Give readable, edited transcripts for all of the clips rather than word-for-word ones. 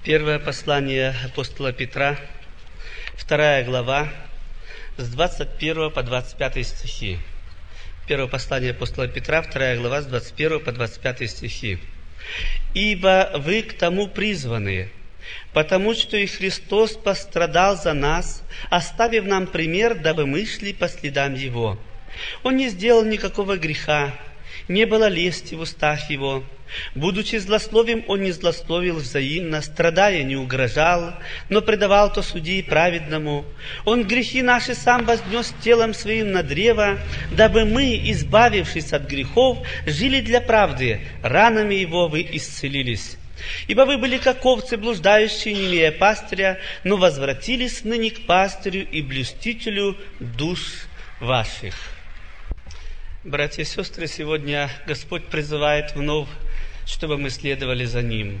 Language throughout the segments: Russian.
Первое послание апостола Петра, 2 глава, с 21 по 25 стихи. Первое послание апостола Петра, 2 глава, с 21 по 25 стихи. «Ибо вы к тому призваны, потому что и Христос пострадал за нас, оставив нам пример, дабы мы шли по следам Его. Он не сделал никакого греха, не было лести в устах Его. Будучи злословием, Он не злословил взаимно, страдая не угрожал, но предавал то судьи праведному. Он грехи наши сам вознес телом Своим на древо, дабы мы, избавившись от грехов, жили для правды, ранами Его вы исцелились. Ибо вы были как овцы, блуждающие, не имея пастыря, но возвратились ныне к пастырю и блюстителю душ ваших». Братья и сестры, сегодня Господь призывает вновь, чтобы мы следовали за Ним.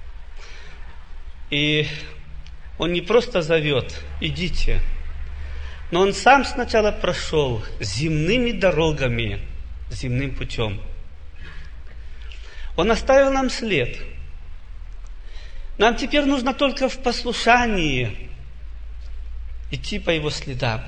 И Он не просто зовет: идите, но Он сам сначала прошел земными дорогами, земным путем. Он оставил нам след. Нам теперь нужно только в послушании идти по Его следам.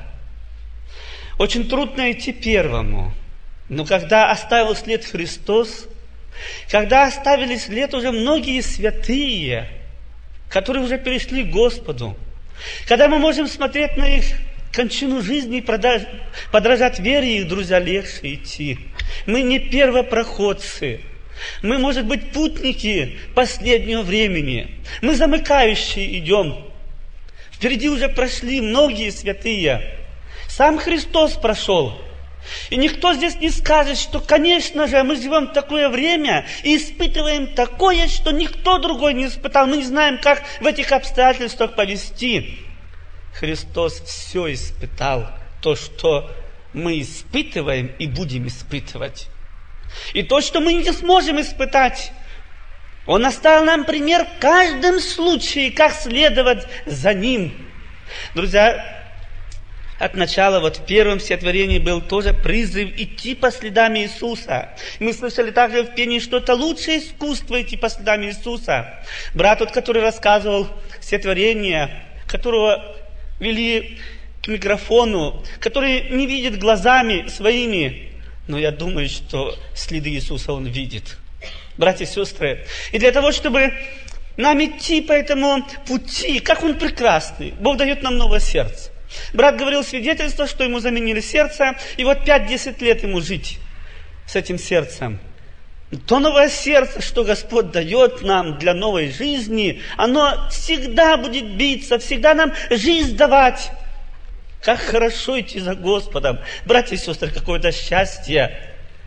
Очень трудно идти первому, но когда оставил след Христос, когда оставили след уже многие святые, которые уже перешли к Господу, когда мы можем смотреть на их кончину жизни и подражать вере их, друзья, легче идти. Мы не первопроходцы. Мы, может быть, путники последнего времени. Мы замыкающие идем. Впереди уже прошли многие святые. Сам Христос прошел. И никто здесь не скажет, что, конечно же, мы живем в такое время и испытываем такое, что никто другой не испытал. Мы не знаем, как в этих обстоятельствах повести. Христос все испытал, то, что мы испытываем и будем испытывать. И то, что мы не сможем испытать, Он оставил нам пример в каждом случае, как следовать за Ним. Друзья, от начала, в первом стихотворении был тоже призыв идти по следам Иисуса. Мы слышали также в пении, что это лучшее искусство идти по следам Иисуса. Брат, который рассказывал стихотворение, которого вели к микрофону, который не видит глазами своими, но я думаю, что следы Иисуса он видит. Братья и сестры, и для того, чтобы нам идти по этому пути, как он прекрасный, Бог дает нам новое сердце. Брат говорил свидетельство, что ему заменили сердце, и 5-10 лет ему жить с этим сердцем. То новое сердце, что Господь дает нам для новой жизни, оно всегда будет биться, всегда нам жизнь давать. Как хорошо идти за Господом. Братья и сестры, какое-то счастье.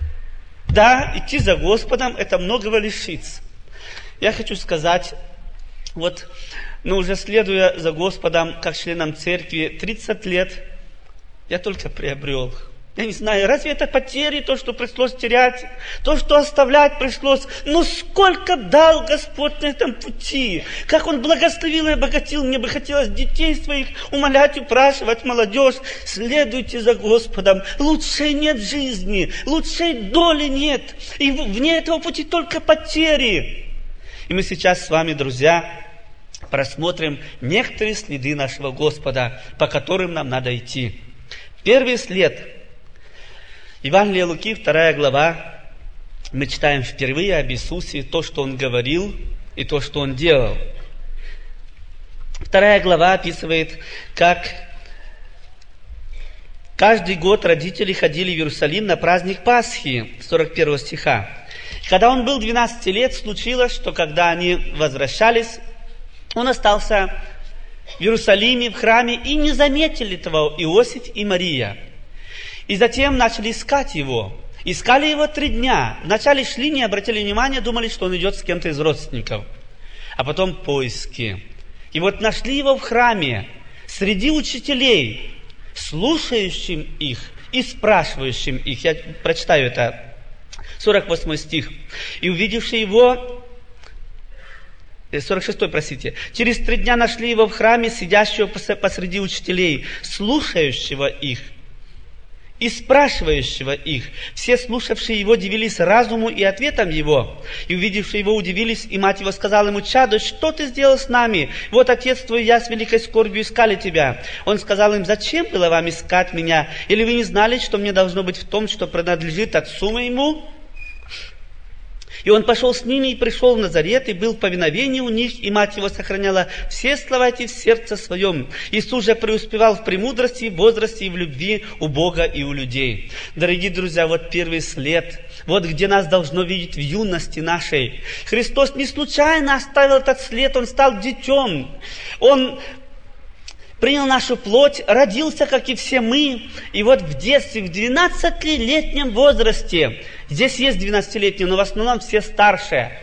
Да, идти за Господом, это многого лишится. Я хочу сказать, уже следуя за Господом, как членом церкви, 30 лет я только приобрел. Я не знаю, разве это потери, то, что пришлось терять, то, что оставлять пришлось? Но сколько дал Господь на этом пути, как Он благословил и обогатил. Мне бы хотелось детей своих умолять, упрашивать, молодежь: следуйте за Господом. Лучшей нет жизни, лучшей доли нет. И вне этого пути только потери. И мы сейчас с вами, друзья, просмотрим некоторые следы нашего Господа, по которым нам надо идти. Первый след. Евангелие Луки, 2 глава. Мы читаем впервые об Иисусе, то, что Он говорил, и то, что Он делал. 2 глава описывает, как каждый год родители ходили в Иерусалим на праздник Пасхи, 41 стиха. Когда он был 12 лет, случилось, что когда они возвращались, он остался в Иерусалиме, в храме, и не заметили этого Иосиф и Мария. И затем начали искать его. Искали его 3 дня. Вначале шли, не обратили внимания, думали, что он идет с кем-то из родственников. А потом поиски. И нашли его в храме, среди учителей, слушающим их и спрашивающим их. Я прочитаю это. 48 стих. «И увидевши его...» 46, простите. «Через 3 дня нашли его в храме, сидящего посреди учителей, слушающего их и спрашивающего их. Все слушавшие его дивились разуму и ответам его, и увидевшие его удивились, и мать его сказала ему: «Чадо, что ты сделал с нами? Вот отец твой и я с великой скорбью искали тебя». Он сказал им: «Зачем было вам искать меня? Или вы не знали, что мне должно быть в том, что принадлежит отцу моему?» И он пошел с ними и пришел в Назарет, и был в повиновении у них, и мать его сохраняла все слова эти в сердце своем. Иисус же преуспевал в премудрости, в возрасте и в любви у Бога и у людей. Дорогие друзья, вот первый след, вот где нас должно видеть в юности нашей. Христос не случайно оставил этот след, Он стал детем. Он принял нашу плоть, родился, как и все мы. И вот в детстве, в 12-летнем возрасте, здесь есть 12-летние, но в основном все старшие,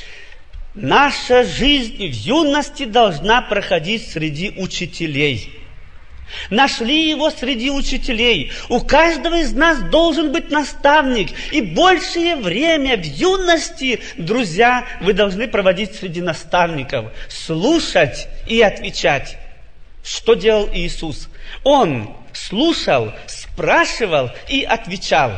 наша жизнь в юности должна проходить среди учителей. Нашли его среди учителей. У каждого из нас должен быть наставник. И большее время в юности, друзья, вы должны проводить среди наставников. Слушать и отвечать. Что делал Иисус? Он слушал, спрашивал и отвечал.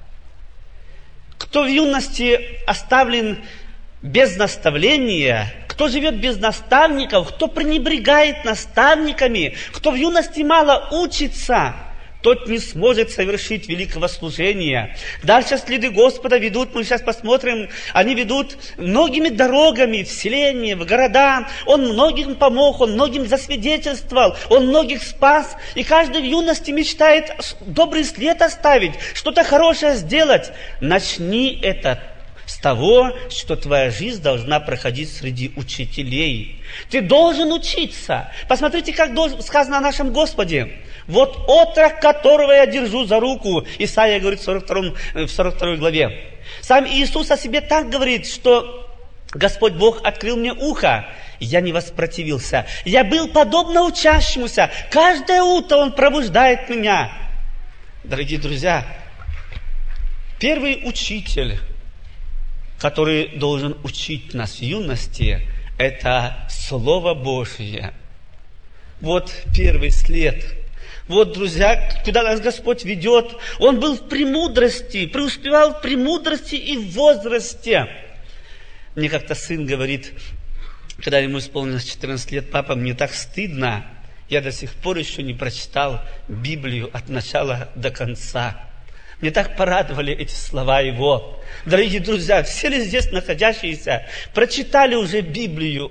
Кто в юности оставлен без наставления, кто живет без наставников, кто пренебрегает наставниками, кто в юности мало учится, тот не сможет совершить великого служения. Дальше следы Господа ведут, мы сейчас посмотрим, они ведут многими дорогами в селения, в города. Он многим помог, Он многим засвидетельствовал, Он многих спас. И каждый в юности мечтает добрый след оставить, что-то хорошее сделать. Начни это с того, что твоя жизнь должна проходить среди учителей. Ты должен учиться. Посмотрите, как сказано о нашем Господе. Вот отрок, которого я держу за руку. Исайя говорит в 42 главе. Сам Иисус о себе так говорит, что Господь Бог открыл мне ухо, я не воспротивился. Я был подобно учащемуся. Каждое утро Он пробуждает меня. Дорогие друзья, первый учитель, который должен учить нас в юности, это Слово Божие. Вот первый след. Вот, друзья, куда нас Господь ведет. Он был в премудрости, преуспевал в премудрости и в возрасте. Мне как-то сын говорит, когда ему исполнилось 14 лет: «Папа, мне так стыдно, я до сих пор еще не прочитал Библию от начала до конца». Мне так порадовали эти слова его. Дорогие друзья, все ли здесь находящиеся прочитали уже Библию?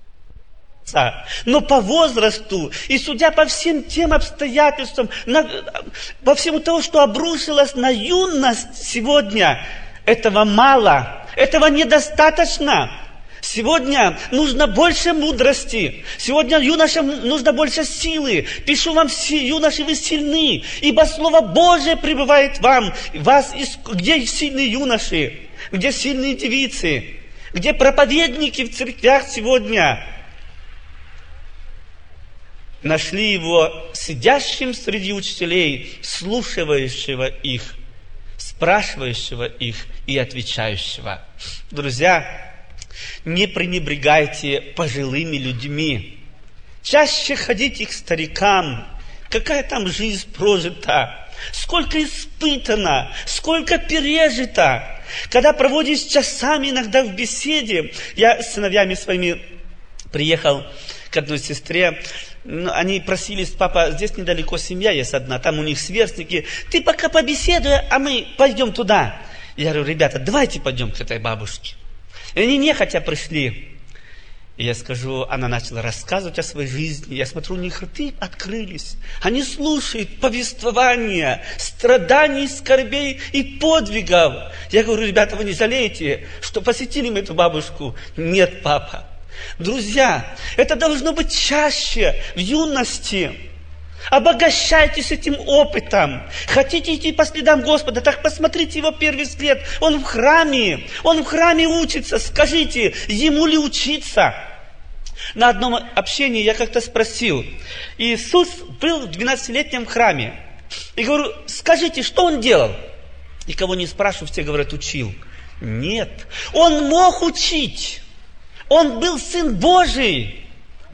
Но по возрасту и судя по всем тем обстоятельствам, по всему тому, что обрушилось на юность сегодня, этого мало, этого недостаточно. Сегодня нужно больше мудрости. Сегодня юношам нужно больше силы. Пишу вам, юноши, вы сильны, ибо Слово Божие пребывает в вам. Где сильные юноши? Где сильные девицы? Где проповедники в церквях сегодня? Нашли его сидящим среди учителей, слушающего их, спрашивающего их и отвечающего. Друзья, не пренебрегайте пожилыми людьми. Чаще ходите к старикам. Какая там жизнь прожита, сколько испытано, сколько пережито. Когда проводишь часами иногда в беседе, я с сыновьями своими приехал к одной сестре, они просились: «Папа, здесь недалеко семья есть одна, там у них сверстники, ты пока побеседуй, а мы пойдем туда». Я говорю: «Ребята, давайте пойдем к этой бабушке». И они нехотя пришли. И я скажу, она начала рассказывать о своей жизни. Я смотрю, у них рты открылись. Они слушают повествования, страданий, скорбей и подвигов. Я говорю: «Ребята, вы не жалеете, что посетили мы эту бабушку?» «Нет, папа». Друзья, это должно быть чаще, в юности. Обогащайтесь этим опытом. Хотите идти по следам Господа, так посмотрите его первый след. Он в храме учится. Скажите, ему ли учиться? На одном общении я как-то спросил. Иисус был в 12-летнем храме. И говорю: скажите, что он делал? И кого не спрашиваю, все говорят: учил. Нет, он мог учить. Он был Сын Божий.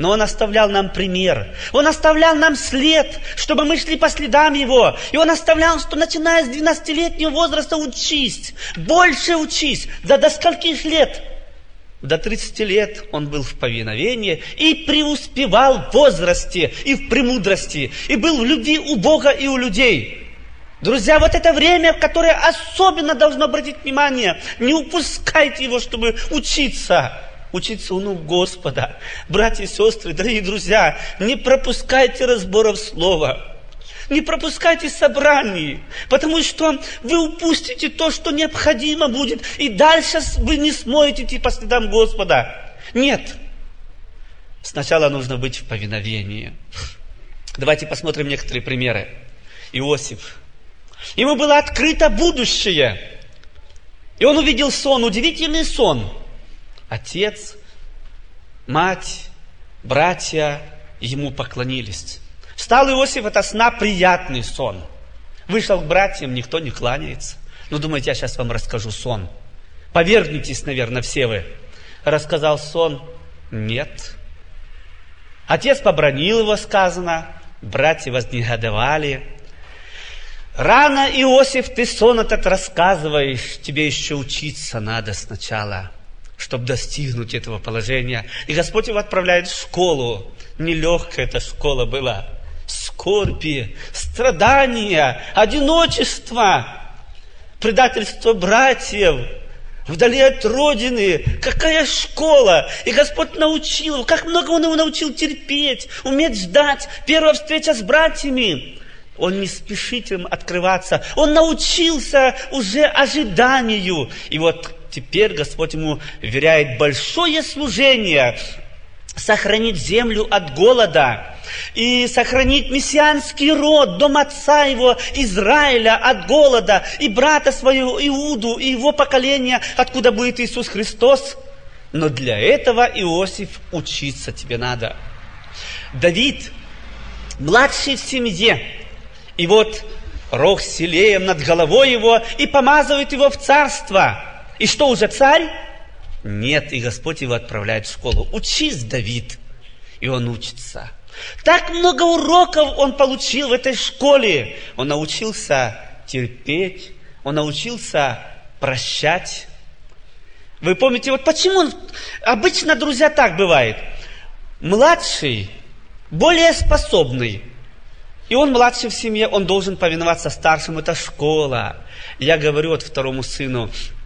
но Он оставлял нам пример. Он оставлял нам след, чтобы мы шли по следам Его. И Он оставлял, что начиная с 12-летнего возраста учись, больше учись. Да до скольких лет? До 30 лет Он был в повиновении и преуспевал в возрасте и в премудрости, и был в любви у Бога и у людей. Друзья, вот это время, в которое особенно должно обратить внимание. Не упускайте его, чтобы учиться. Учиться у ног Господа. Братья и сестры, дорогие друзья, не пропускайте разборов слова. Не пропускайте собраний, потому что вы упустите то, что необходимо будет, и дальше вы не сможете идти по следам Господа. Нет. Сначала нужно быть в повиновении. Давайте посмотрим некоторые примеры. Иосиф. Ему было открыто будущее. И он увидел сон, удивительный сон. Отец, мать, братья ему поклонились. Встал Иосиф ото сна, приятный сон. Вышел к братьям, никто не кланяется. Ну, думаете, я сейчас вам расскажу сон. Повергнитесь, наверное, все вы. Рассказал сон? Нет. Отец побранил его, сказано. Братья вознегодовали. Рано, Иосиф, ты сон этот рассказываешь. Тебе еще учиться надо сначала, чтобы достигнуть этого положения. И Господь его отправляет в школу. Нелегкая эта школа была. Скорби, страдания, одиночество, предательство братьев, вдали от родины. Какая школа! И Господь научил его, как много Он его научил терпеть, уметь ждать. Первая встреча с братьями. Он не спешит им открываться. Он научился уже ожиданию. И вот теперь Господь ему вверяет большое служение. Сохранить землю от голода. И сохранить мессианский род, дом отца его, Израиля, от голода. И брата своего Иуду, и его поколение, откуда будет Иисус Христос. Но для этого, Иосиф, учиться тебе надо. Давид, младший в семье. И вот рог с селеем над головой его, и помазывает его в царство. И что, уже царь? Нет, и Господь его отправляет в школу. Учись, Давид. И он учится. Так много уроков он получил в этой школе. Он научился терпеть, он научился прощать. Вы помните, вот почему обычно, друзья, так бывает. Младший, более способный, и он младший в семье, он должен повиноваться старшим. Это школа. Я говорю вот второму сыну,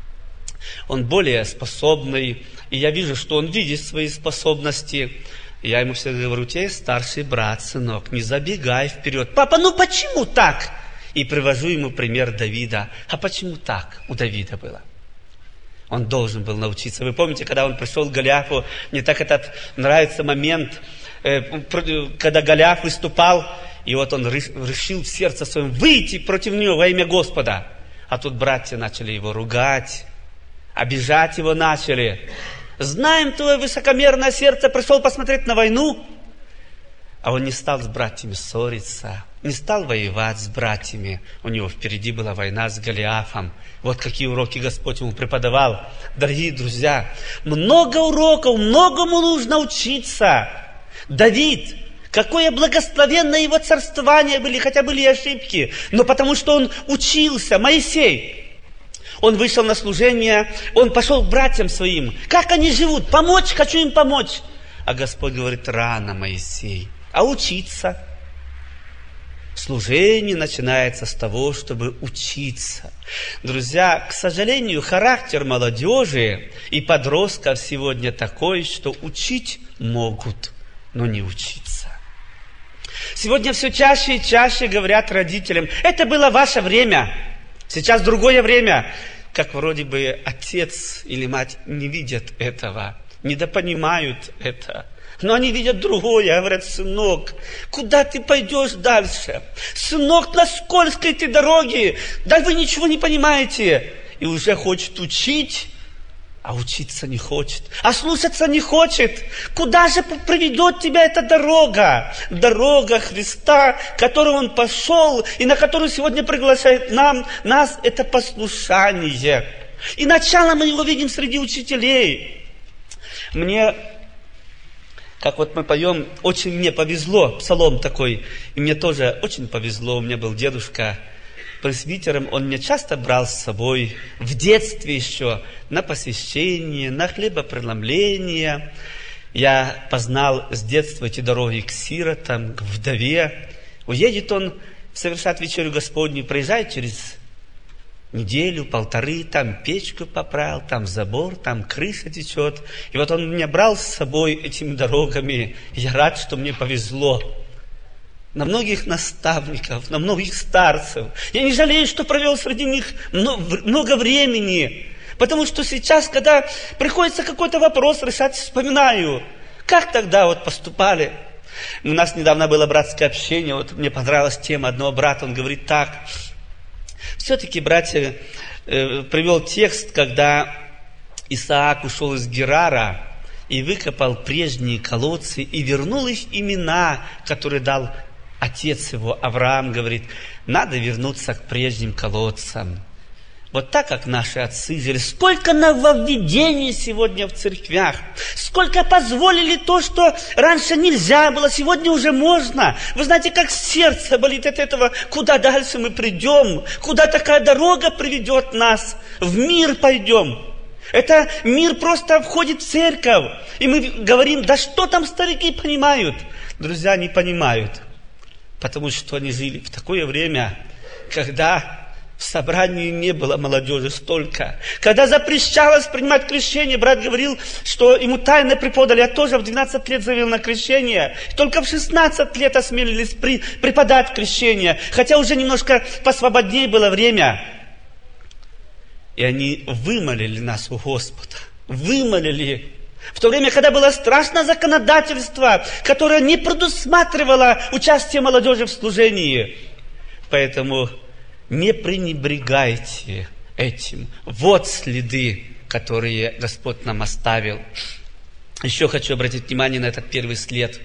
он более способный, и я вижу, что он видит свои способности. И я ему всегда говорю, у тебя есть старший брат, сынок, не забегай вперед. Папа, ну почему так? И привожу ему пример Давида. А почему так у Давида было? Он должен был научиться. Вы помните, когда он пришел к Голиафу, мне так этот нравится момент, когда Голиаф выступал, и вот он решил в сердце своем выйти против него во имя Господа. А тут братья начали его ругать, обижать его начали. Знаем, твое высокомерное сердце, пришел посмотреть на войну. А он не стал с братьями ссориться, не стал воевать с братьями. У него впереди была война с Голиафом. Вот какие уроки Господь ему преподавал. Дорогие друзья, много уроков, многому нужно учиться. Давид, какое благословенное его царствование были, хотя были и ошибки, но потому что он учился. Моисей, он вышел на служение, он пошел к братьям своим. Как они живут? Помочь? Хочу им помочь. А Господь говорит, рано, Моисей. А учиться? Служение начинается с того, чтобы учиться. Друзья, к сожалению, характер молодежи и подростков сегодня такой, что учить могут, но не учиться. Сегодня все чаще и чаще говорят родителям, это было ваше время, сейчас другое время. Как вроде бы отец или мать не видят этого, недопонимают это. Но они видят другое, говорят, сынок, куда ты пойдешь дальше? Сынок, на скользкой ты дороге, да вы ничего не понимаете. И уже хочет учить, а учиться не хочет, а слушаться не хочет. Куда же приведет тебя эта дорога? Дорога Христа, которую Он пошел, и на которую сегодня приглашает нас, это послушание. И начало мы его видим среди учителей. Как вот мы поем, очень мне повезло, псалом такой, и мне тоже очень повезло, у меня был дедушка пресвитером, он меня часто брал с собой в детстве еще на посвящение, на хлебопреломление. Я познал с детства эти дороги к сиротам, к вдове. Уедет он совершать вечерю Господню, проезжает через неделю, полторы, там печку поправил, там забор, там крыша течет. И вот он меня брал с собой этими дорогами. Я рад, что мне повезло. На многих наставников, на многих старцев. Я не жалею, что провел среди них много времени. Потому что сейчас, когда приходится какой-то вопрос решать, вспоминаю, как тогда вот поступали. У нас недавно было братское общение, вот мне понравилась тема одного брата, он говорит так. Все-таки, братья, привел текст, когда Исаак ушел из Герара и выкопал прежние колодцы и вернул их имена, которые дал отец его, Авраам, говорит, надо вернуться к прежним колодцам. Вот так, как наши отцы жили. Сколько нововведений сегодня в церквях. Сколько позволили то, что раньше нельзя было, сегодня уже можно. Вы знаете, как сердце болит от этого, куда дальше мы придем, куда такая дорога приведет нас. В мир пойдем. Это мир просто входит в церковь. И мы говорим, да что там старики понимают? Друзья, не понимают. Потому что они жили в такое время, когда в собрании не было молодежи столько. Когда запрещалось принимать крещение, брат говорил, что ему тайно преподали. Я тоже в 12 лет завел на крещение. Только в 16 лет осмелились преподать крещение. Хотя уже немножко посвободнее было время. И они вымолили нас у Господа. Вымолили. В то время, когда было страшное законодательство, которое не предусматривало участие молодежи в служении. Поэтому не пренебрегайте этим. Вот следы, которые Господь нам оставил. Еще хочу обратить внимание на этот первый след.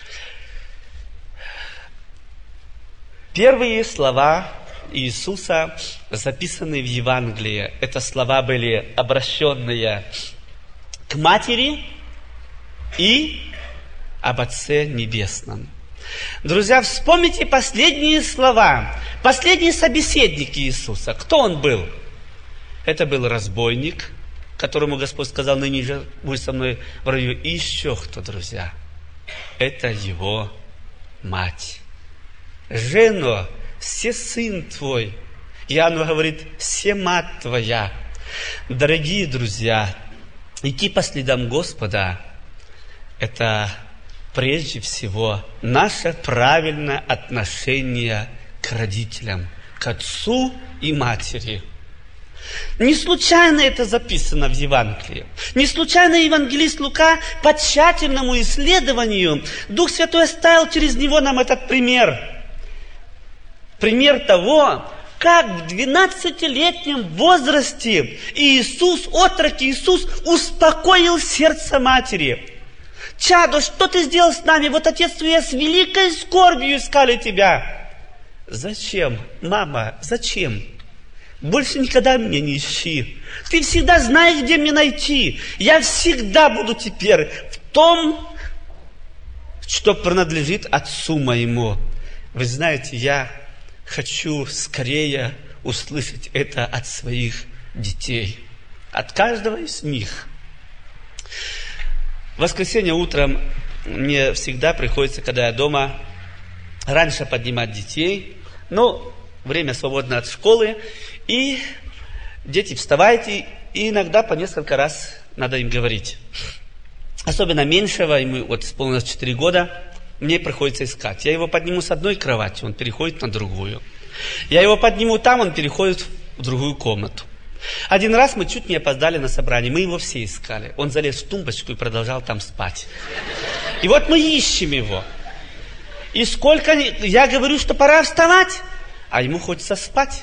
Первые слова Иисуса записаны в Евангелии. Это слова были обращенные к матери и об Отце Небесном. Друзья, вспомните последние слова, последние собеседники Иисуса. Кто он был? Это был разбойник, которому Господь сказал, ныне же будь со мной в раю. И еще кто, друзья? Это его мать. Жено, все сын твой. Иоанн говорит, все мать твоя. Дорогие друзья, идти по следам Господа – это прежде всего наше правильное отношение к родителям, к отцу и матери. Не случайно это записано в Евангелии. Не случайно евангелист Лука по тщательному исследованию Дух Святой оставил через него нам этот пример. Пример того, как в 12-летнем возрасте Иисус, отрок Иисус, успокоил сердце матери. Чадо, что ты сделал с нами? Вот отец твой с великой скорбью искали тебя. Зачем, мама, зачем? Больше никогда меня не ищи. Ты всегда знаешь, где меня найти. Я всегда буду теперь в том, что принадлежит отцу моему. Вы знаете, я хочу скорее услышать это от своих детей. От каждого из них. В воскресенье утром мне всегда приходится, когда я дома, раньше поднимать детей. Но время свободно от школы. И дети, вставайте. И иногда по несколько раз надо им говорить. Особенно меньшего, ему вот исполнилось 4 года, мне приходится искать. Я его подниму с одной кровати, он переходит на другую. Я его подниму там, он переходит в другую комнату. Один раз мы чуть не опоздали на собрание, мы его все искали. Он залез в тумбочку и продолжал там спать. И вот мы ищем его. И сколько я говорю, что пора вставать, а ему хочется спать.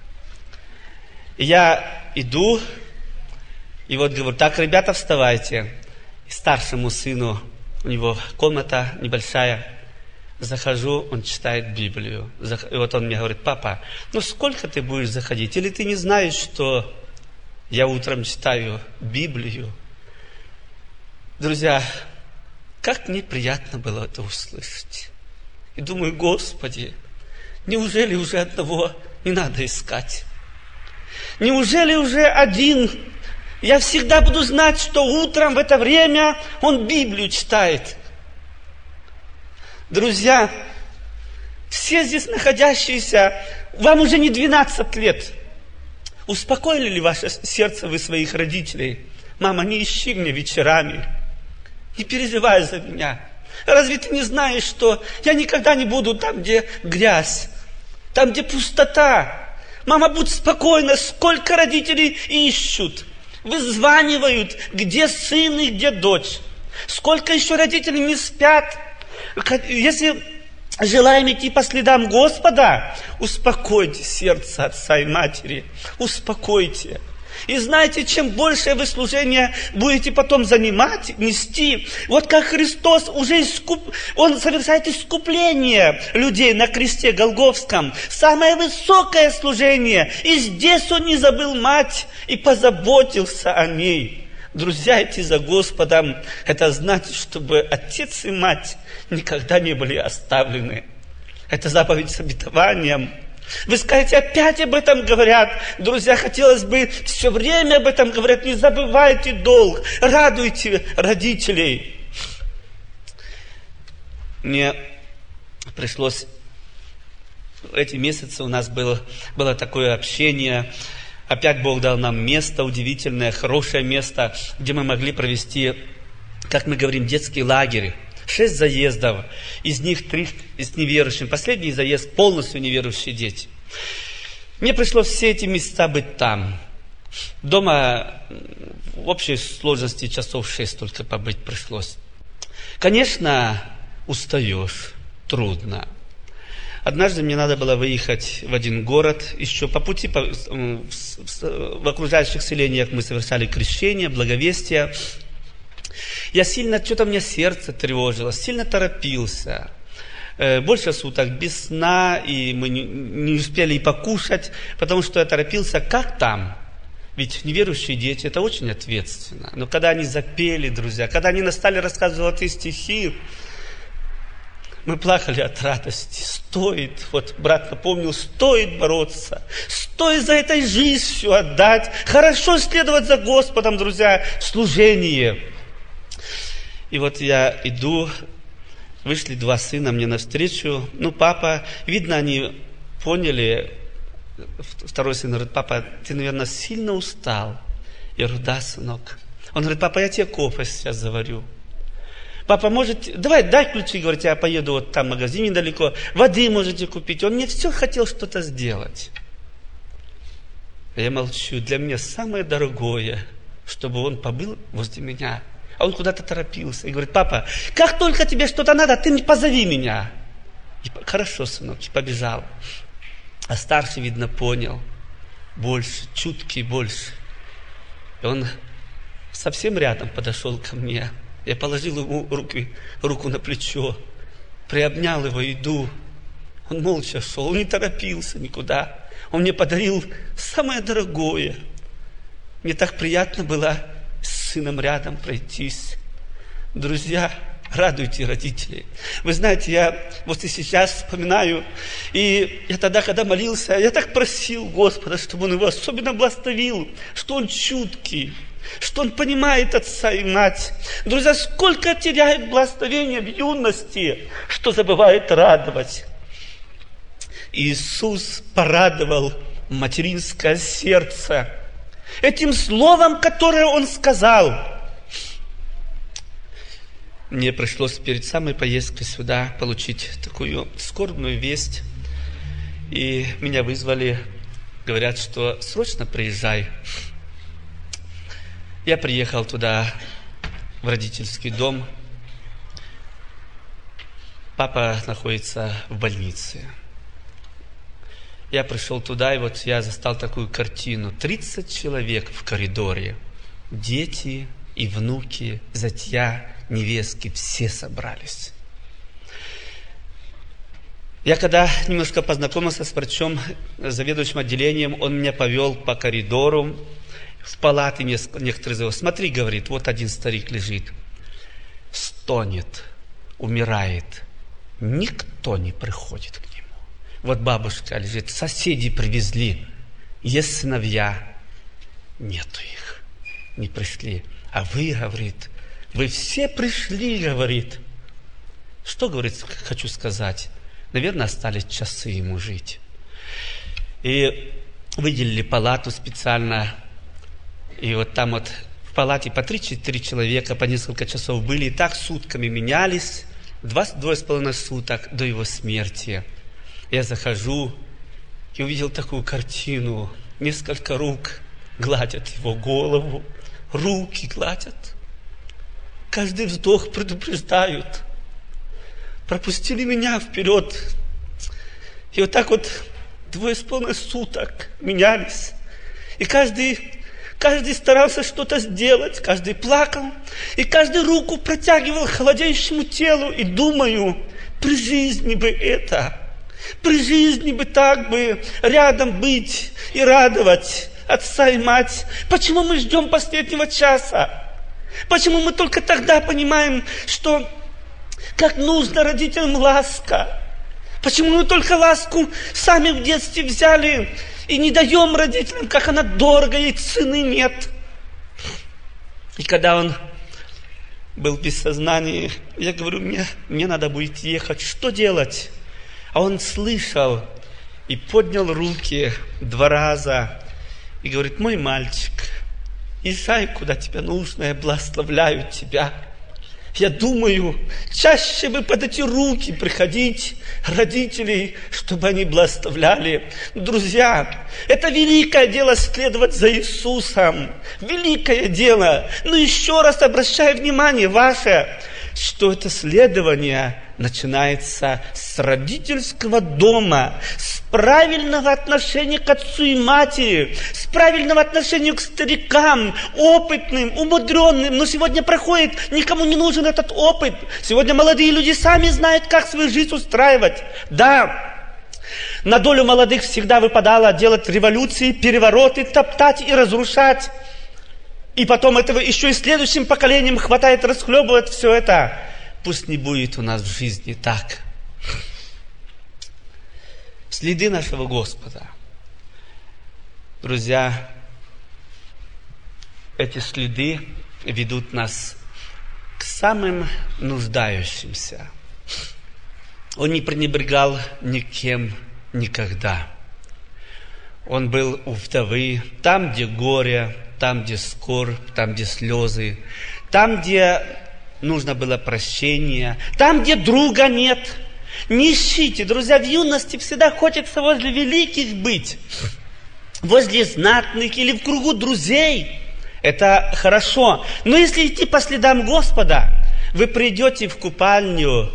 И я иду, и вот говорю, так, ребята, вставайте. И старшему сыну, у него комната небольшая, захожу, он читает Библию. И вот он мне говорит, папа, ну сколько ты будешь заходить? Или ты не знаешь, что я утром читаю Библию? Друзья, Как мне приятно было это услышать. И думаю, Господи, неужели уже одного не надо искать? Неужели уже один? Я всегда буду знать, что утром в это время он Библию читает. Друзья, все здесь находящиеся, вам уже не 12 лет. Успокоили ли ваше сердце вы своих родителей? Мама, не ищи меня вечерами. Не переживай за меня. Разве ты не знаешь, что я никогда не буду там, где грязь, там, где пустота? Мама, будь спокойна, сколько родителей ищут, вызванивают, где сын и где дочь. Сколько еще родителей не спят. Если желаем идти по следам Господа, успокойте сердце отца и матери, успокойте. И знаете, чем больше вы служение будете потом занимать, нести, вот как Христос уже Он совершает искупление людей на кресте Голгофском, самое высокое служение, и здесь Он не забыл мать и позаботился о ней. Друзья, идти за Господом, это значит, чтобы отец и мать никогда не были оставлены. Это заповедь с обетованием. Вы скажете, опять об этом говорят. Друзья, хотелось бы все время об этом говорят. Не забывайте долг, радуйте родителей. Мне пришлось, эти месяцы у нас было такое общение. Опять Бог дал нам место удивительное, хорошее место, где мы могли провести, как мы говорим, детский лагерь. 6 заездов, из них 3 с неверующими. Последний заезд полностью неверующие дети. Мне пришлось все эти месяца быть там. Дома в общей сложности часов 6 только побыть пришлось. Конечно, устаешь, трудно. Однажды мне надо было выехать в один город. Еще по пути в окружающих селениях мы совершали крещение, благовестие. Я сильно, что-то мне сердце тревожило, сильно торопился. Больше суток без сна, и мы не успели и покушать, потому что я торопился. Как там? Ведь неверующие дети, это очень ответственно. Но когда они запели, друзья, когда они стали рассказывать золотые стихи, мы плакали от радости. Стоит, вот брат напомнил, стоит бороться, стоит за этой жизнь все отдать. Хорошо следовать за Господом, друзья, в служении. И вот я иду, вышли 2 сына мне навстречу. Папа, видно, они поняли. Второй сын говорит, папа, ты, наверное, сильно устал. Я говорю, да, сынок. Он говорит, папа, я тебе кофе сейчас заварю. Папа, дай ключи, говорит, я поеду вот там в магазин недалеко, воды можете купить. Он мне все хотел что-то сделать. Я молчу, для меня самое дорогое, чтобы он побыл возле меня. А он куда-то торопился и говорит, папа, как только тебе что-то надо, ты позови меня. И, хорошо, сынок, и побежал. А старший, видно, понял, больше, чуткий больше. И он совсем рядом подошел ко мне. Я положил ему руку на плечо, приобнял его, иду. Он молча шел, он не торопился никуда. Он мне подарил самое дорогое. Мне так приятно было с сыном рядом пройтись. Друзья, радуйте родителей. Вы знаете, я вот и сейчас вспоминаю, и я тогда, когда молился, я так просил Господа, чтобы Он его особенно благословил, что он чуткий, что он понимает отца и мать. Друзья, сколько теряет благословения в юности, что забывает радовать. Иисус порадовал материнское сердце этим словом, которое Он сказал. Мне пришлось перед самой поездкой сюда получить такую скорбную весть. И меня вызвали, говорят, что срочно приезжай. Я приехал туда, в родительский дом. Папа находится в больнице. Я пришел туда, и вот я застал такую картину. 30 человек в коридоре. Дети и внуки, зятья, невестки, все собрались. Я когда немножко познакомился с врачом, заведующим отделением, он меня повел по коридору, в палаты некоторые зовут. Смотри, говорит, вот один старик лежит. стонет, умирает. Никто не приходит к нему. Вот бабушка лежит, соседи привезли. Есть сыновья, нету их, не пришли. А вы, говорит, вы все пришли, говорит. Что, говорит, хочу сказать? Наверное, остались часы ему жить. И выделили палату специально. И вот там вот в палате по 3-4 человека, по несколько часов были. И так сутками менялись. 2,5 суток до его смерти. Я захожу и увидел такую картину. Несколько рук гладят его голову. Руки гладят. Каждый вздох предупреждают. Пропустили меня вперед. И вот так вот 2,5 суток менялись. И каждый старался что-то сделать. Каждый плакал. И каждый руку протягивал к холодеющему телу. И думаю, при жизни бы это. При жизни бы так бы рядом быть и радовать отца и мать. Почему мы ждем последнего часа? Почему мы только тогда понимаем, что как нужно родителям ласка? Почему мы только ласку сами в детстве взяли и не даем родителям, как она дорого, ей цены нет? И когда он был без сознания, я говорю, мне надо будет ехать, что делать? А он слышал и поднял руки 2 раза и говорит, мой мальчик, езжай, куда тебе нужно, я благословляю тебя. Я думаю, чаще бы под эти руки приходить родителей, чтобы они благословляли. Друзья, это великое дело следовать за Иисусом. Великое дело. Но еще раз обращаю внимание ваше, что это следование начинается с родительского дома, с правильного отношения к отцу и матери, с правильного отношения к старикам, опытным, умудренным. Но сегодня проходит, никому не нужен этот опыт. Сегодня молодые люди сами знают, как свою жизнь устраивать. Да, на долю молодых всегда выпадало делать революции, перевороты, топтать и разрушать. И потом этого еще и следующим поколениям хватает расхлебывать все это. Пусть не будет у нас в жизни так. Следы нашего Господа. Друзья, эти следы ведут нас к самым нуждающимся. Он не пренебрегал никем никогда. Он был у вдовы, там, где горе, там, где скорбь, там, где слезы, там, где нужно было прощение, там, где друга нет. Не ищите, друзья, в юности всегда хочется возле великих быть, возле знатных или в кругу друзей. Это хорошо. Но если идти по следам Господа, вы придете в купальню,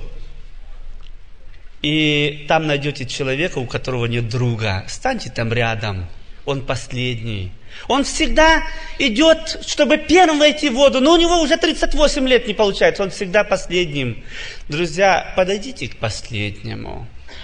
и там найдете человека, у которого нет друга. Станьте там рядом, он последний. Он всегда идет, чтобы первым войти в воду, но у него уже 38 лет не получается, он всегда последним. Друзья, подойдите к последнему.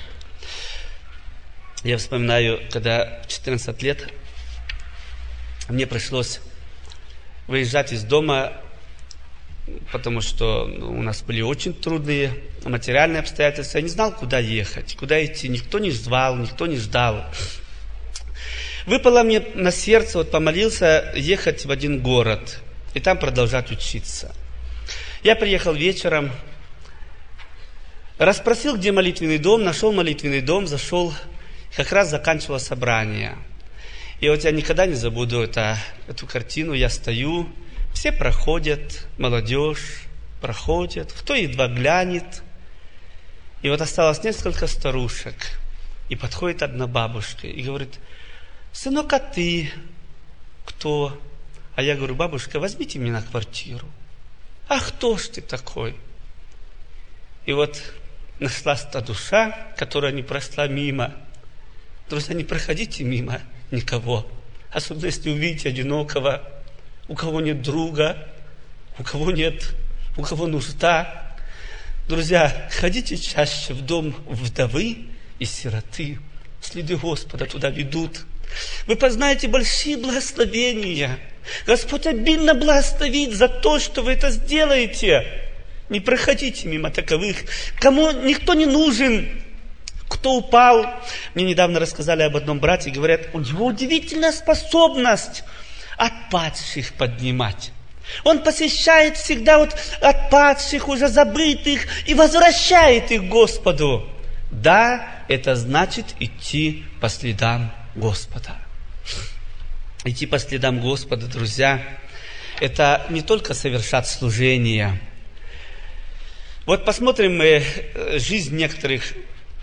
Я вспоминаю, когда в 14 лет мне пришлось выезжать из дома, потому что у нас были очень трудные материальные обстоятельства. Я не знал, куда ехать, куда идти. Никто не звал, никто не ждал. Выпало мне на сердце, вот помолился ехать в один город и там продолжать учиться. Я приехал вечером, расспросил, где молитвенный дом, нашел молитвенный дом, зашел, как раз заканчивал собрание. И вот я никогда не забуду эту картину. Я стою, все проходят, молодежь проходит, кто едва глянет. И вот осталось несколько старушек. И подходит одна бабушка и говорит: сынок, а ты кто? А я говорю: бабушка, возьмите меня на квартиру. А кто ж ты такой? И вот нашлась та душа, которая не прошла мимо. Друзья, не проходите мимо никого. Особенно если увидите одинокого, у кого нет друга, у кого нужда. Друзья, ходите чаще в дом вдовы и сироты. Следы Господа туда ведут. Вы познаете большие благословения. Господь обильно благословит за то, что вы это сделаете. Не проходите мимо таковых. Кому никто не нужен, кто упал. Мне недавно рассказали об одном брате, говорят, у него удивительная способность отпадших поднимать. Он посещает всегда отпадших, уже забытых, и возвращает их к Господу. Да, это значит идти по следам Господа. Идти по следам Господа, друзья, это не только совершать служение. Вот посмотрим мы жизнь некоторых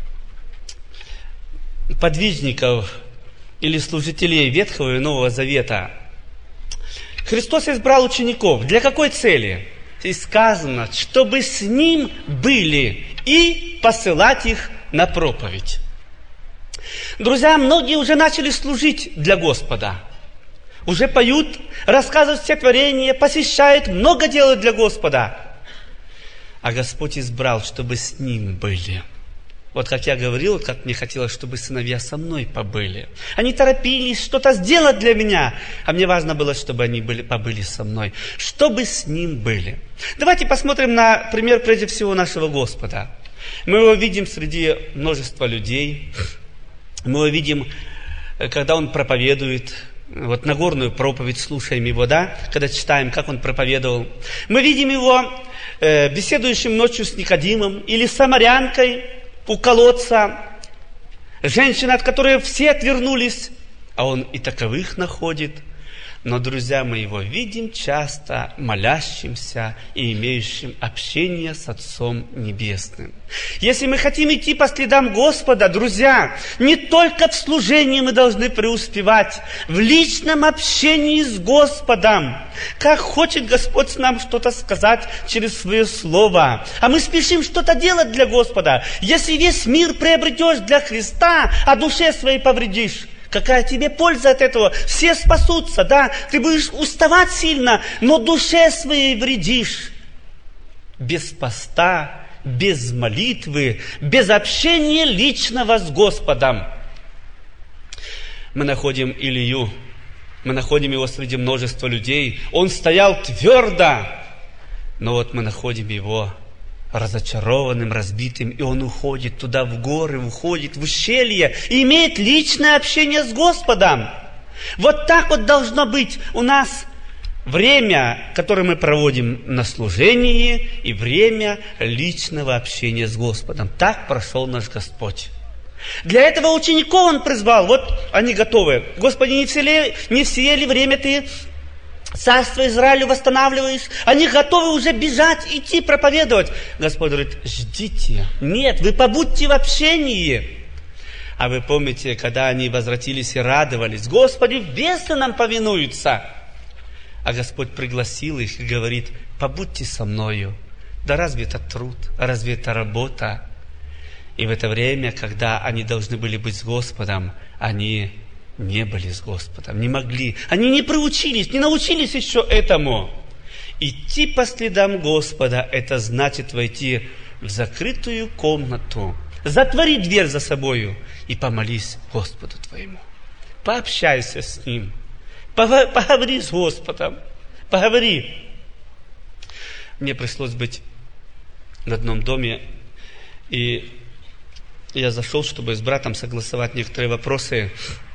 подвижников или служителей Ветхого и Нового Завета. Христос избрал учеников. Для какой цели? И сказано, чтобы с Ним были и посылать их на проповедь. Друзья, многие уже начали служить для Господа. Уже поют, рассказывают стихотворения, посещают, много делают для Господа. А Господь избрал, чтобы с Ним были. Вот как я говорил, как мне хотелось, чтобы сыновья со мной побыли. Они торопились что-то сделать для меня, а мне важно было, чтобы они побыли со мной, чтобы с Ним были. Давайте посмотрим на пример, прежде всего, нашего Господа. Мы его видим среди множества людей. Мы его видим, когда Он проповедует. Вот Нагорную проповедь слушаем его, да, когда читаем, как он проповедовал. Мы видим его беседующим ночью с Никодимом или самарянкой у колодца. Женщина, от которой все отвернулись, а он и таковых находит. Но, друзья, мы его видим часто молящимся и имеющим общение с Отцом Небесным. Если мы хотим идти по следам Господа, друзья, не только в служении мы должны преуспевать, в личном общении с Господом. Как хочет Господь нам что-то сказать через свое Слово. А мы спешим что-то делать для Господа. Если весь мир приобретешь для Христа, а душе своей повредишь, какая тебе польза от этого? Все спасутся, да? Ты будешь уставать сильно, но душе своей вредишь. Без поста, без молитвы, без общения личного с Господом. Мы находим Илью, мы находим его среди множества людей. Он стоял твердо, но вот мы находим его разочарованным, разбитым, и он уходит туда в горы, уходит в ущелье и имеет личное общение с Господом. Вот так вот должно быть у нас время, которое мы проводим на служении, и время личного общения с Господом. Так прошел наш Господь. Для этого учеников Он призвал. Вот они готовы. Господи, не все ли время Ты Царство Израилю восстанавливаешь? Они готовы уже бежать, идти проповедовать. Господь говорит, ждите. Нет, вы побудьте в общении. А вы помните, когда они возвратились и радовались, Господи, бесы нам повинуются. А Господь пригласил их и говорит, побудьте со мною. Да разве это труд? Разве это работа? И в это время, когда они должны были быть с Господом, они не были с Господом, не могли. Они не приучились, не научились еще этому. Идти по следам Господа, это значит войти в закрытую комнату, затвори дверь за собою и помолись Господу твоему. Пообщайся с Ним, поговори с Господом, поговори. Мне пришлось быть в одном доме, и я зашел, чтобы с братом согласовать некоторые вопросы.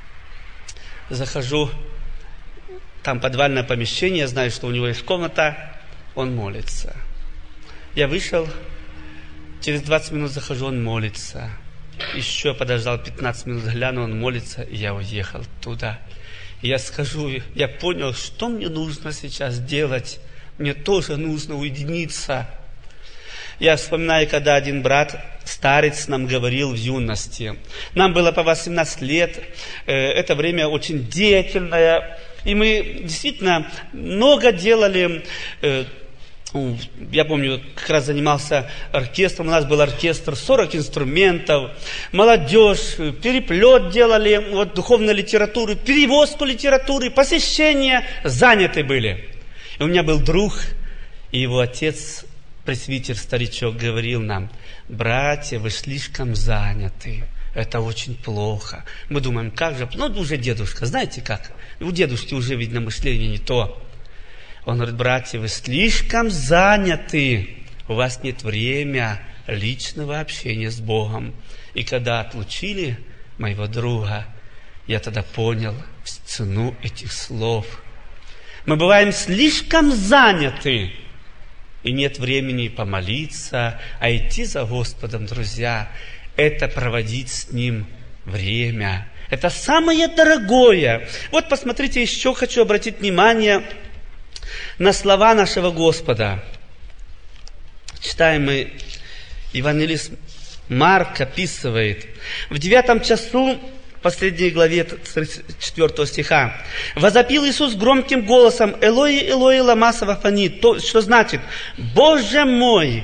Захожу, там подвальное помещение, знаю, что у него есть комната, он молится. Я вышел, через 20 минут захожу, он молится. Еще подождал 15 минут, гляну, он молится, и я уехал туда. И я схожу, я понял, что мне нужно сейчас делать. Мне тоже нужно уединиться. Я вспоминаю, когда один брат, старец, нам говорил в юности. Нам было по 18 лет, это время очень деятельное. И мы действительно много делали. Я помню, как раз занимался оркестром. У нас был оркестр, 40 инструментов, молодежь, переплет делали, вот, духовной литературы, перевозку литературы, посещения, заняты были. И у меня был друг, и его отец, пресвитер, старичок, говорил нам, братья, вы слишком заняты, это очень плохо. Мы думаем, как же, ну уже дедушка, знаете как, у дедушки уже, видно, мышление не то. Он говорит, братья, вы слишком заняты, у вас нет времени личного общения с Богом. И когда отлучили моего друга, я тогда понял цену этих слов. Мы бываем слишком заняты, и нет времени помолиться, а идти за Господом, друзья, это проводить с Ним время. Это самое дорогое. Вот посмотрите, еще хочу обратить внимание на слова нашего Господа. Читаем мы, евангелист Марк описывает. В 9 часу, в последней главе 4 стиха, возопил Иисус громким голосом: «Элои, Элои, лама савахфани», то, что значит: Боже мой,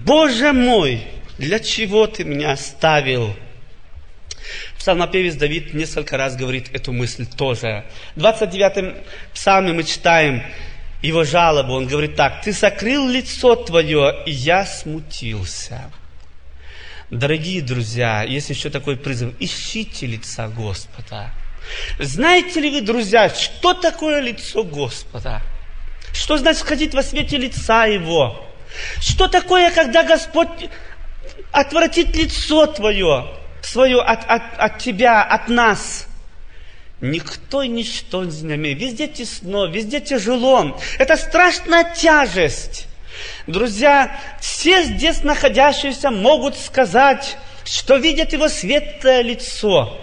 для чего ты меня оставил?» Псалмопевец Давид несколько раз говорит эту мысль тоже. В 29-м псалме мы читаем его жалобу. Он говорит так: «Ты сокрыл лицо твое, и я смутился». Дорогие друзья, есть еще такой призыв: ищите лица Господа. Знаете ли вы, друзья, что такое лицо Господа? Что значит ходить во свете лица Его? Что такое, когда Господь отвратит лицо твое, свое от тебя, от нас? Никто и ничто не имеет. Везде тесно, везде тяжело. Это страшная тяжесть. Друзья, все здесь находящиеся могут сказать, что видят Его светлое лицо.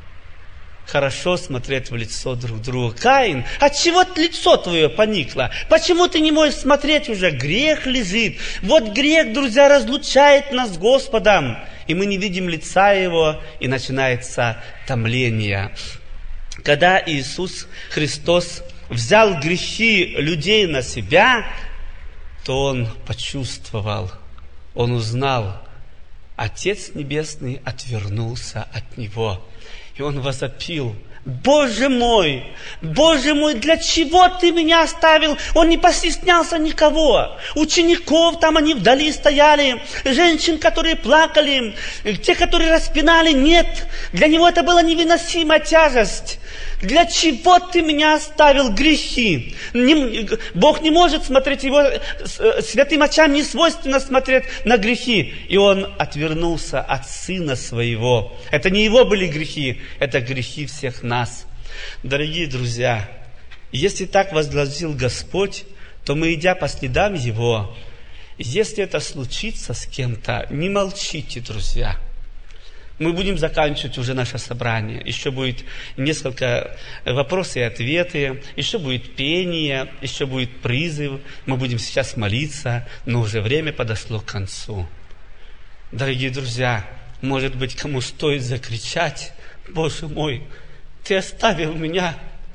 Хорошо смотреть в лицо друг друга. Каин, отчего лицо твое поникло? Почему ты не можешь смотреть уже? Грех лежит. Вот грех, друзья, разлучает нас с Господом. И мы не видим лица Его, и начинается томление. Когда Иисус Христос взял грехи людей на себя, то Он почувствовал, Он узнал, Отец Небесный отвернулся от Него. И Он возопил: Боже мой, для чего ты меня оставил? Он не постеснялся никого. Учеников там, они вдали стояли, женщин, которые плакали, те, которые распинали, нет. Для него это была невыносимая тяжесть. Для чего ты меня оставил? Грехи. Бог не может смотреть, Его святым очам не свойственно смотреть на грехи. И Он отвернулся от Сына Своего. Это не Его были грехи, это грехи всех нас. Дорогие друзья, если так возгласил Господь, то мы, идя по следам Его, если это случится с кем-то, не молчите, друзья. Мы будем заканчивать уже наше собрание. Еще будет несколько вопросов и ответы. Еще будет пение, еще будет призыв. Мы будем сейчас молиться, но уже время подошло к концу. Дорогие друзья, может быть, кому стоит закричать: Боже мой, Ты оставил меня,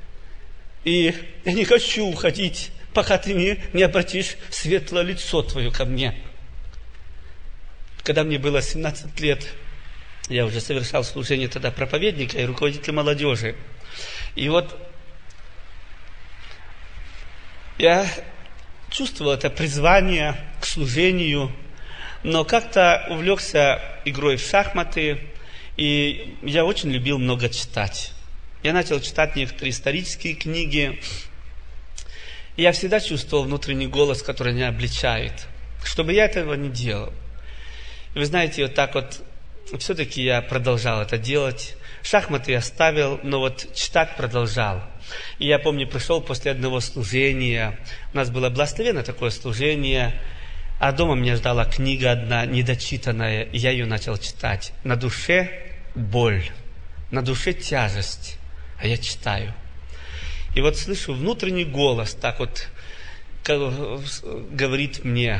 и я не хочу уходить, пока Ты не обратишь светлое лицо Твое ко мне. Когда мне было 17 лет, я уже совершал служение тогда проповедника и руководителя молодежи. И вот я чувствовал это призвание к служению, но как-то увлекся игрой в шахматы, и я очень любил много читать. Я начал читать некоторые исторические книги, и я всегда чувствовал внутренний голос, который меня обличает, чтобы я этого не делал. И вы знаете, вот так вот все-таки я продолжал это делать. Шахматы оставил, но вот читать продолжал. И я помню, пришел после одного служения. У нас было благословенное такое служение. А дома меня ждала книга одна, недочитанная. И я ее начал читать. На душе боль, на душе тяжесть. А я читаю. И вот слышу внутренний голос, так вот говорит мне,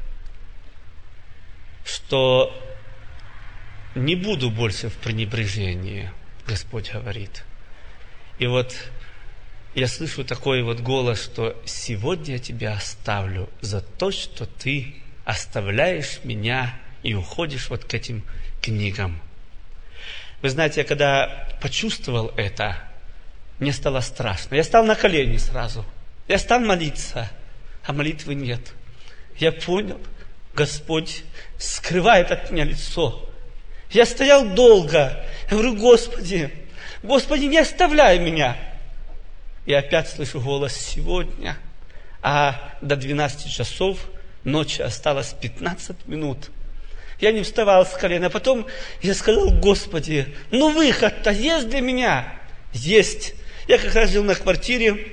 что не буду больше в пренебрежении, Господь говорит. И вот я слышу такой вот голос, что сегодня я тебя оставлю за то, что ты оставляешь меня и уходишь вот к этим книгам. Вы знаете, я когда почувствовал это, мне стало страшно. Я стал на колени сразу. Я стал молиться, а молитвы нет. Я понял, Господь скрывает от меня лицо. Я стоял долго. Я говорю: Господи, не оставляй меня. И опять слышу голос: сегодня. А до 12 часов Ночью осталось 15 минут. Я не вставал с колена. Потом я сказал: Господи, ну выход-то есть для меня? Есть. Я как раз жил на квартире.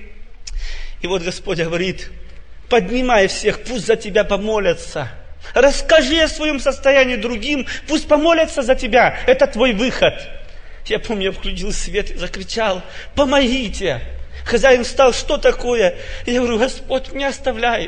И вот Господь говорит: поднимай всех, пусть за тебя помолятся. Расскажи о своем состоянии другим, пусть помолятся за тебя. Это твой выход. Я помню, я включил свет и закричал: помогите. Хозяин встал: что такое? Я говорю: Господь меня оставляет.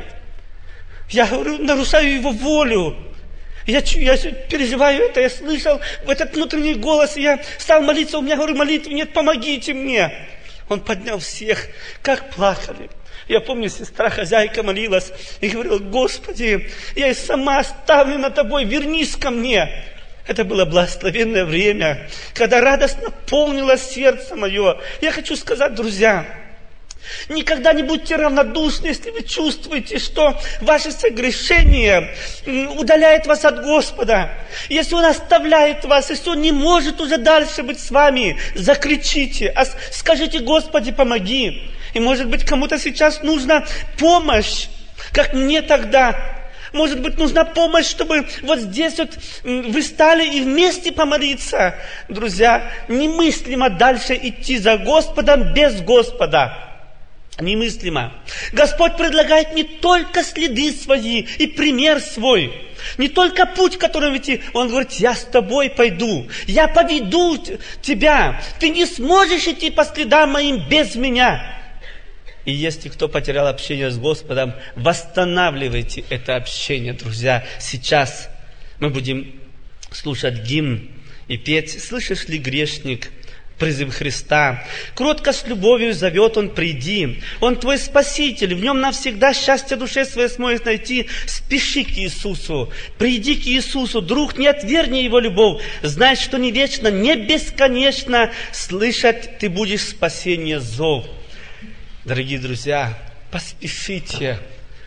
Я говорю, нарушаю его волю. Я переживаю это, я слышал этот внутренний голос, и я стал молиться, у меня, говорю, молитвы нет, помогите мне. Он поднял всех, как плакали. Я помню, сестра-хозяйка молилась и говорила: Господи, я и сама оставлена Тобой, вернись ко мне. Это было благословенное время, когда радостно полнилось сердце мое. Я хочу сказать, друзья, никогда не будьте равнодушны, если вы чувствуете, что ваше согрешение удаляет вас от Господа. Если Он оставляет вас, если Он не может уже дальше быть с вами, закричите, скажите: Господи, помоги. И может быть, кому-то сейчас нужна помощь, как мне тогда. Может быть, нужна помощь, чтобы вот здесь вот вы стали и вместе помолиться. Друзья, немыслимо дальше идти за Господом без Господа. Немыслимо. Господь предлагает не только следы свои и пример свой, не только путь, которым идти. Он говорит: я с тобой пойду, я поведу тебя. Ты не сможешь идти по следам моим без меня. И если кто потерял общение с Господом, восстанавливайте это общение, друзья. Сейчас мы будем слушать гимн и петь: «Слышишь ли, грешник, призыв Христа? Кротко с любовью зовет Он: приди. Он твой Спаситель, в Нем навсегда счастье душе своей сможет найти. Спеши к Иисусу, приди к Иисусу, друг, не отвергни Его любовь. Знай, что не вечно, не бесконечно слышать ты будешь спасение зов». Дорогие друзья, поспешите,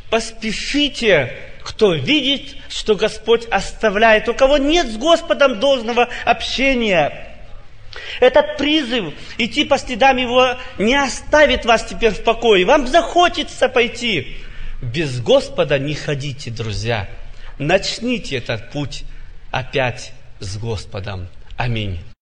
кто видит, что Господь оставляет, у кого нет с Господом должного общения. Этот призыв идти по следам Его не оставит вас теперь в покое. Вам захочется пойти. Без Господа не ходите, друзья. Начните этот путь опять с Господом. Аминь.